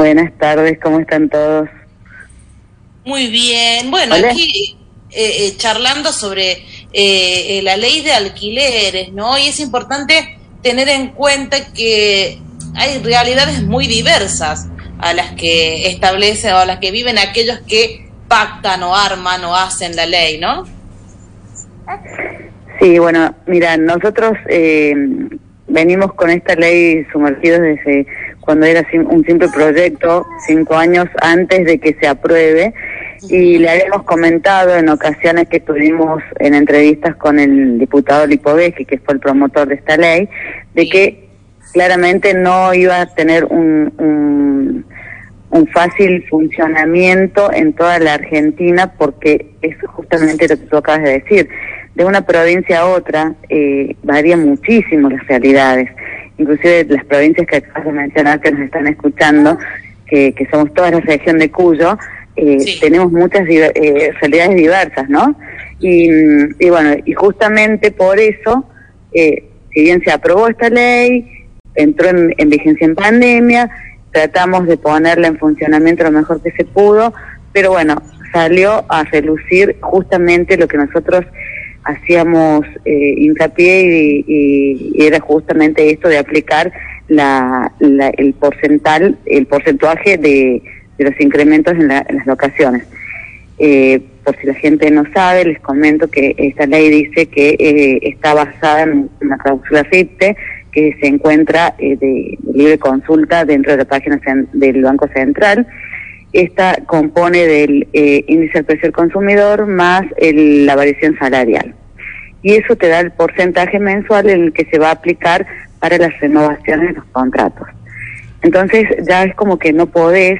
Buenas tardes, ¿cómo están todos? Muy bien. Bueno, Hola. aquí charlando sobre la ley de alquileres, ¿no? Y es importante tener en cuenta que hay realidades muy diversas a las que establecen o a las que viven aquellos que pactan o arman o hacen la ley, ¿no? Sí, bueno, mira, nosotros venimos con esta ley sumergidos desde cuando era un simple proyecto, 5 años antes de que se apruebe, y le habíamos comentado en ocasiones que estuvimos en entrevistas con el diputado Lipovetsky, que fue el promotor de esta ley, de que claramente no iba a tener un fácil funcionamiento en toda la Argentina, porque es justamente lo que tú acabas de decir. De una provincia a otra varían muchísimo las realidades, inclusive las provincias que acabas de mencionar que nos están escuchando, que somos toda la región de Cuyo, sí. Tenemos muchas realidades diversas, ¿no? Y bueno, y justamente por eso, si bien se aprobó esta ley, entró en vigencia en pandemia, tratamos de ponerla en funcionamiento lo mejor que se pudo, pero bueno, salió a relucir justamente lo que nosotros hacíamos hincapié y era justamente esto de aplicar el porcentaje de los incrementos en las locaciones. Por si la gente no sabe, les comento que esta ley dice que está basada en una cláusula FIPTE que se encuentra de libre consulta dentro de la página del Banco Central. Esta compone del índice del precio del consumidor más la variación salarial. Y eso te da el porcentaje mensual en el que se va a aplicar para las renovaciones de los contratos. Entonces ya es como que no podés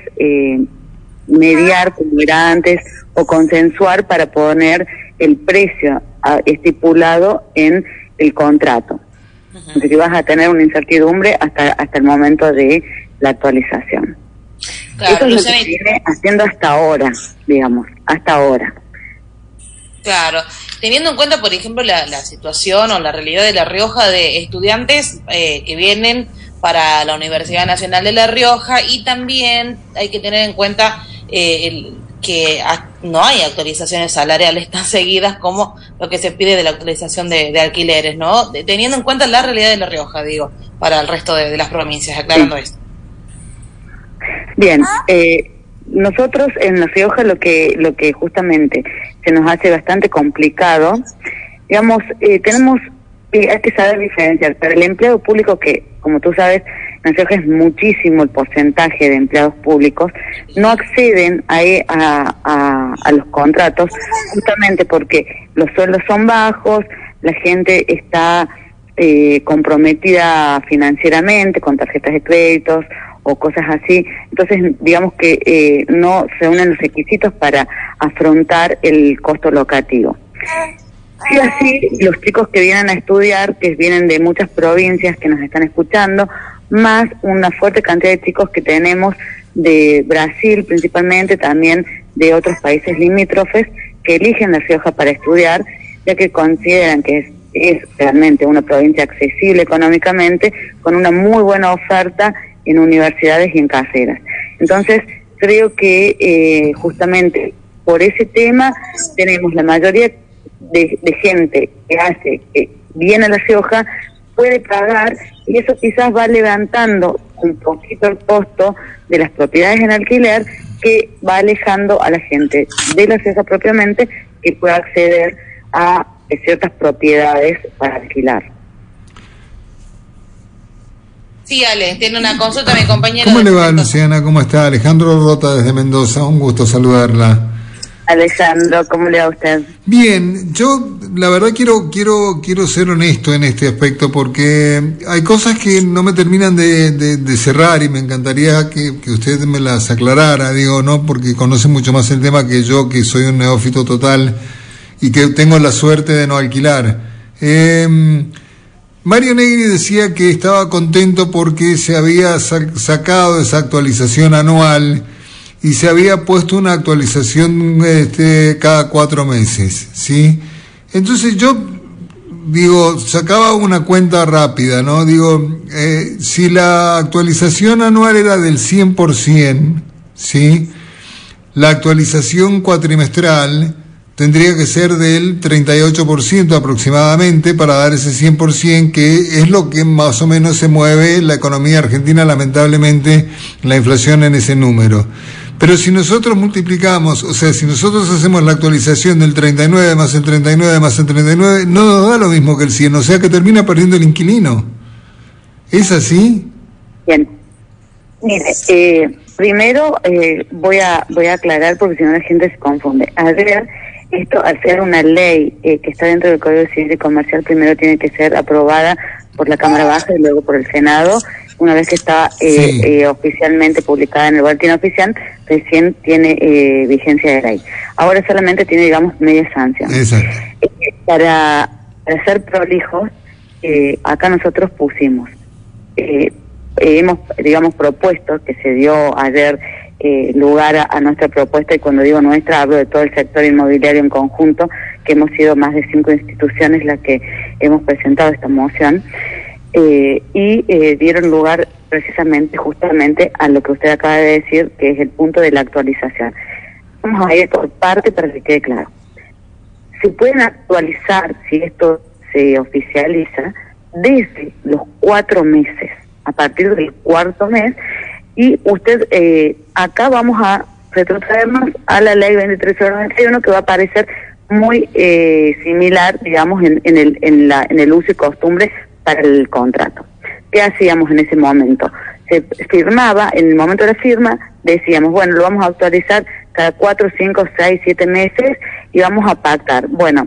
mediar como era antes o consensuar para poner el precio estipulado en el contrato. Entonces vas a tener una incertidumbre hasta el momento de la actualización. Claro, eso es lo que se viene haciendo hasta ahora, digamos, hasta ahora. Claro, teniendo en cuenta, por ejemplo, la situación o la realidad de La Rioja de estudiantes que vienen para la Universidad Nacional de La Rioja, y también hay que tener en cuenta que no hay actualizaciones salariales tan seguidas como lo que se pide de la actualización de alquileres, ¿no? Teniendo en cuenta la realidad de La Rioja, digo, para el resto de las provincias, aclarando esto. Bien, nosotros en La Rioja lo que justamente se nos hace bastante complicado, digamos, hay que saber diferenciar. Para el empleado público, que como tú sabes, en La Rioja es muchísimo el porcentaje de empleados públicos, no acceden a los contratos justamente porque los sueldos son bajos, la gente está comprometida financieramente con tarjetas de créditos o cosas así. Entonces, digamos que no se unen los requisitos para afrontar el costo locativo. Sí, así, los chicos que vienen a estudiar, que vienen de muchas provincias que nos están escuchando, más una fuerte cantidad de chicos que tenemos de Brasil principalmente, también de otros países limítrofes, que eligen La Rioja para estudiar, ya que consideran que es realmente una provincia accesible económicamente, con una muy buena oferta en universidades y en carreras. Entonces, creo que justamente por ese tema tenemos la mayoría de gente que viene a La Rioja, puede pagar, y eso quizás va levantando un poquito el costo de las propiedades en alquiler, que va alejando a la gente de La Rioja propiamente, que pueda acceder a ciertas propiedades para alquilar. Sí, Ale, tiene una consulta mi compañera. ¿Cómo le va, Luciana? ¿Cómo está? Alejandro Rota desde Mendoza, un gusto saludarla. Alejandro, ¿cómo le va a usted? Bien, yo la verdad quiero ser honesto en este aspecto, porque hay cosas que no me terminan de cerrar, y me encantaría que usted me las aclarara, digo, no porque conoce mucho más el tema que yo, que soy un neófito total y que tengo la suerte de no alquilar. Mario Negri decía que estaba contento porque se había sacado esa actualización anual y se había puesto una actualización cada 4 meses, ¿sí? Entonces yo digo, sacaba una cuenta rápida, ¿no? Digo, si la actualización anual era del 100%, ¿sí? La actualización cuatrimestral tendría que ser del 38% aproximadamente para dar ese 100%, que es lo que más o menos se mueve la economía argentina, lamentablemente, la inflación en ese número. Pero si nosotros multiplicamos, o sea, si nosotros hacemos la actualización del 39 más el 39 más el 39, no nos da lo mismo que el 100, o sea que termina perdiendo el inquilino. ¿Es así? Bien. Mire, primero voy a aclarar porque si no la gente se confunde. Ayer, esto al ser una ley que está dentro del Código Civil y Comercial, primero tiene que ser aprobada por la Cámara Baja y luego por el Senado. Una vez que está oficialmente publicada en el boletín oficial, recién tiene vigencia de ley. Ahora solamente tiene, digamos, media sanción. Exacto. Para ser prolijos, acá nosotros pusimos, hemos, digamos, propuesto, que se dio ayer lugar a nuestra propuesta, y cuando digo nuestra hablo de todo el sector inmobiliario en conjunto, que hemos sido más de 5 instituciones las que hemos presentado esta moción, y dieron lugar precisamente, justamente, a lo que usted acaba de decir, que es el punto de la actualización. Vamos a ir por parte para que quede claro. Se pueden actualizar, si esto se oficializa, desde los 4 meses, a partir del 4.º mes, y usted, acá vamos a retrotraernos a la ley 2391, que va a parecer muy similar, digamos, en el uso y costumbre para el contrato. ¿Qué hacíamos en ese momento? Se firmaba, en el momento de la firma, decíamos, bueno, lo vamos a actualizar cada 4, 5, 6, 7 meses y vamos a pactar. Bueno,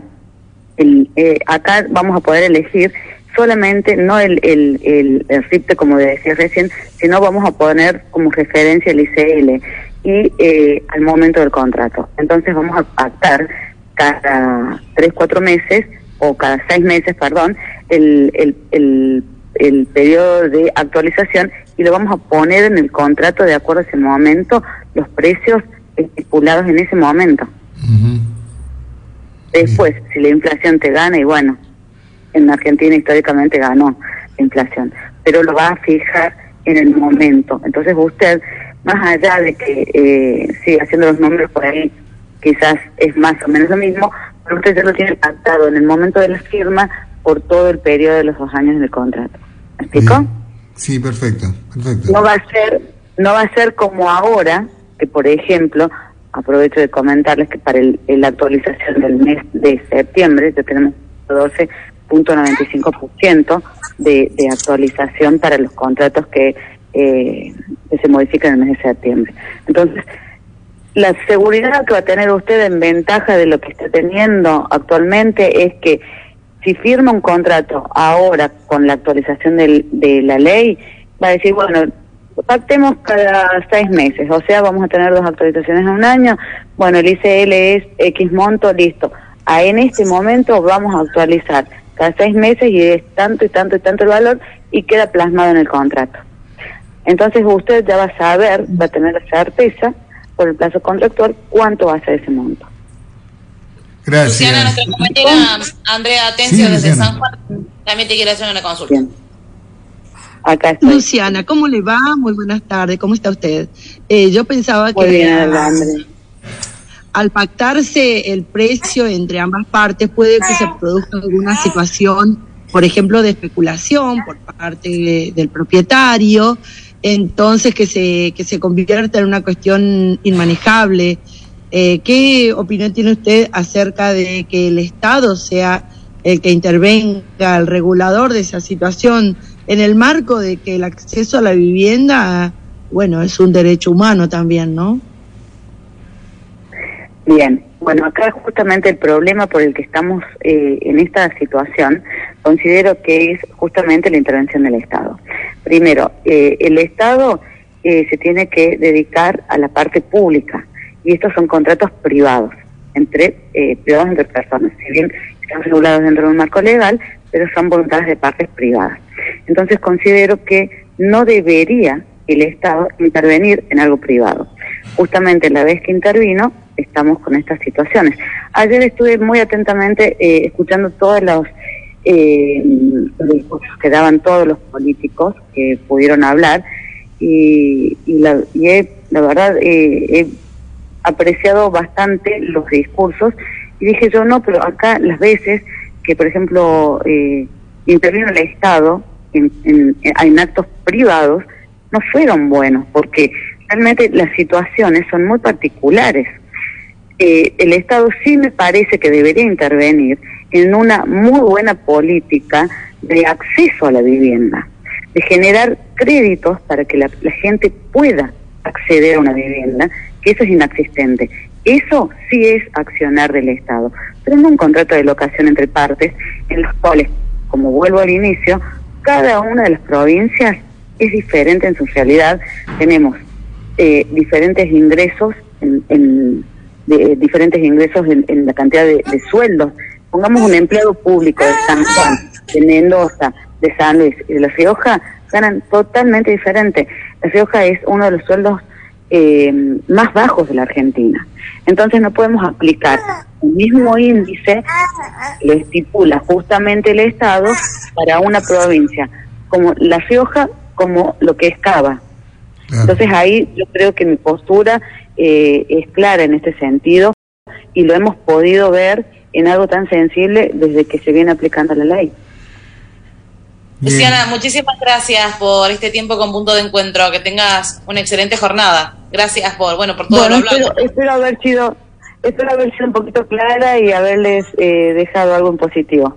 acá vamos a poder elegir solamente, no el RIPTE, como decía recién, sino vamos a poner como referencia el ICL y al momento del contrato. Entonces vamos a pactar cada 3, 4 meses, o cada 6 meses, perdón, el periodo de actualización, y lo vamos a poner en el contrato de acuerdo a ese momento, los precios estipulados en ese momento. Uh-huh. Después, si la inflación te gana, y bueno, en Argentina históricamente ganó la inflación, pero lo va a fijar en el momento. Entonces usted, más allá de que siga haciendo los números por ahí, quizás es más o menos lo mismo, pero usted ya lo tiene pactado en el momento de la firma por todo el periodo de los 2 años del contrato. ¿Me explico? Sí, perfecto. No va a ser como ahora, que por ejemplo, aprovecho de comentarles que para la actualización del mes de septiembre ya tenemos 12.95% de actualización para los contratos que se modifican en el mes de septiembre. Entonces, la seguridad que va a tener usted en ventaja de lo que está teniendo actualmente es que si firma un contrato ahora con la actualización de la ley, va a decir, bueno, pactemos cada 6 meses, o sea, vamos a tener 2 actualizaciones en un año, bueno, el ICL es X monto, listo. En este momento vamos a actualizar cada 6 meses y es tanto y tanto y tanto el valor, y queda plasmado en el contrato. Entonces usted ya va a saber, va a tener la certeza por el plazo contractual cuánto va a ser ese monto. Gracias. Luciana, nuestra compañera Andrea Atencio, sí, desde San Juan, también te quiere hacer una consulta. Bien. Acá estoy. Luciana, ¿cómo le va? Muy buenas tardes, ¿cómo está usted? Yo pensaba muy que bien, al pactarse el precio entre ambas partes puede que se produzca alguna situación, por ejemplo, de especulación por parte del propietario, entonces que se convierta en una cuestión inmanejable. ¿Qué opinión tiene usted acerca de que el Estado sea el que intervenga, el regulador de esa situación, en el marco de que el acceso a la vivienda, bueno, es un derecho humano también, ¿no? Bien, bueno, acá justamente el problema por el que estamos en esta situación, considero que es justamente la intervención del Estado. Primero, el Estado se tiene que dedicar a la parte pública, y estos son contratos privados entre personas, si bien están regulados dentro de un marco legal, pero son voluntades de partes privadas. Entonces considero que no debería el Estado intervenir en algo privado. Justamente la vez que intervino, estamos con estas situaciones. Ayer estuve muy atentamente escuchando todas las los discursos que daban todos los políticos que pudieron hablar, y la verdad he apreciado bastante los discursos, y dije yo, no, pero acá las veces que, por ejemplo, intervino el Estado en actos privados, no fueron buenos, porque realmente las situaciones son muy particulares. El Estado sí me parece que debería intervenir en una muy buena política de acceso a la vivienda, de generar créditos para que la gente pueda acceder a una vivienda, que eso es inexistente. Eso sí es accionar del Estado, pero no un contrato de locación entre partes, en los cuales, como vuelvo al inicio, cada una de las provincias es diferente en su realidad. Tenemos diferentes ingresos diferentes ingresos en la cantidad de sueldos. Pongamos un empleado público de San Juan, de Mendoza, de San Luis y de La Rioja, ganan totalmente diferente. La Rioja es uno de los sueldos más bajos de la Argentina. Entonces no podemos aplicar el mismo índice que lo estipula justamente el Estado para una provincia como La Rioja, como lo que es Cava. Entonces ahí yo creo que mi postura es clara en este sentido, y lo hemos podido ver en algo tan sensible desde que se viene aplicando la ley. Luciana, muchísimas gracias por este tiempo con Punto de Encuentro. Que tengas una excelente jornada. Gracias por todo lo hablado. Espero haber sido un poquito clara y haberles dejado algo en positivo.